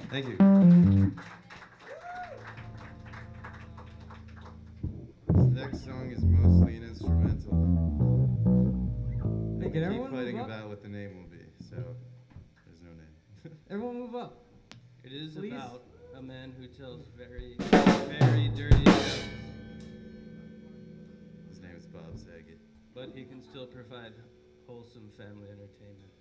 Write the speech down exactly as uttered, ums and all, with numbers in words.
Thank you. This next song is mostly an instrumental. Hey, can Keep everyone fighting move up? about what the name will be, so there's no name. Everyone move up. It is Please? about a man who tells very, very dirty jokes, His name is Bob Saget. but he can still provide wholesome family entertainment.